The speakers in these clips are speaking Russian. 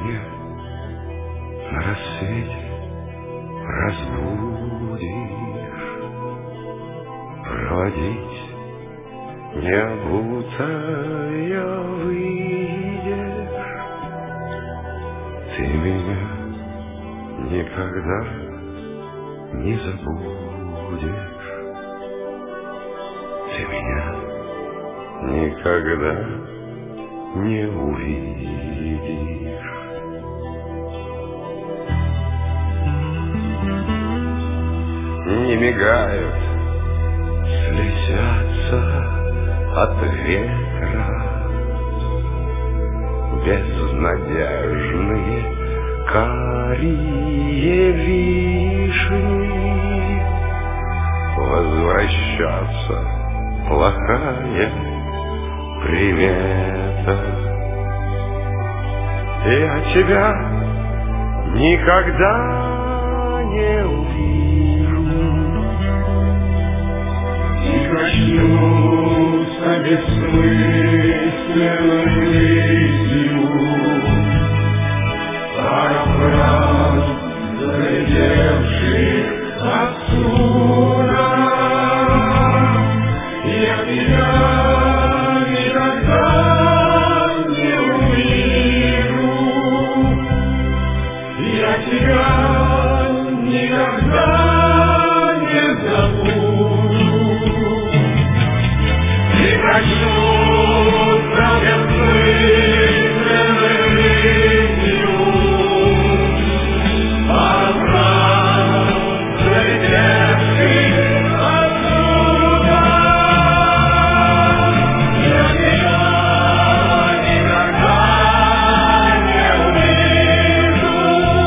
меня на рассвете разбудишь, проводить необутая выйдешь. Ты меня никогда не забудешь. Ты меня никогда не увидишь. Не мигают, слезятся от ветра безнадежные карие вишни. Возвращаться плохая примета. Я тебя никогда не увижу. И коснуться бессмысленной жизнью пара фраз, залетевших отсюда. Я тебя никогда не увижу. Я тебя никогда не забуду. И коснуться бессмысленной жизнью пара фраз, залетевших отсюда. Я тебя никогда не увижу.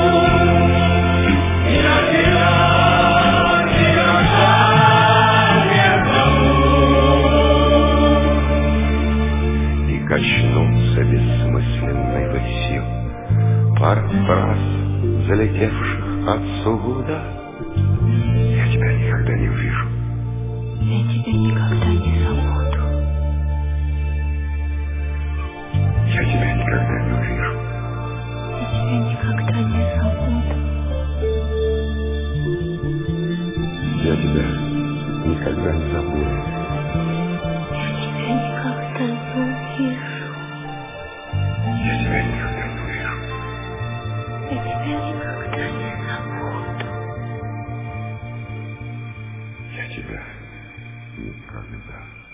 Я тебя никогда не забуду. И качнутся бессмысленной рысью пара фраз, залетевших отсюда. Я тебя никогда не увижу. Я тебя никогда не забуду. Я тебя никогда не увижу. Я тебя никогда не забуду. Я тебя никогда не забуду. Я тебя никогда не увижу. Я тебя никогда не увижу. Я тебя никогда не забуду. Я тебя никогда